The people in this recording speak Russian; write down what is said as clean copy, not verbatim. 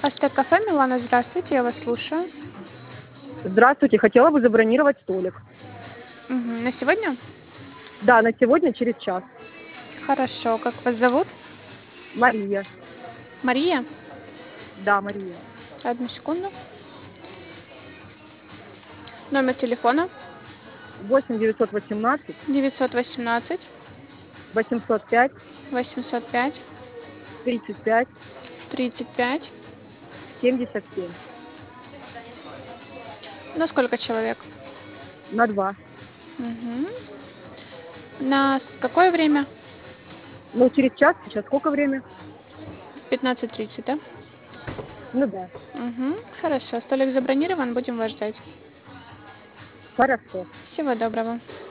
Астек кафе, Милана, здравствуйте, я вас слушаю. Здравствуйте, хотела бы забронировать столик. Мгм. На сегодня? Да, на сегодня через час. Хорошо. Как вас зовут? Мария. Мария? Да, Мария. Одну секунду. Номер телефона? 8 918 918 805 805 35 35. 77. На сколько человек? На 2. Мгм. Какое время? Ну, через час, сейчас сколько время? 15:30, да? Ну да. Мгм. Хорошо. Столик забронирован, будем вас ждать. Хорошо. Всего доброго.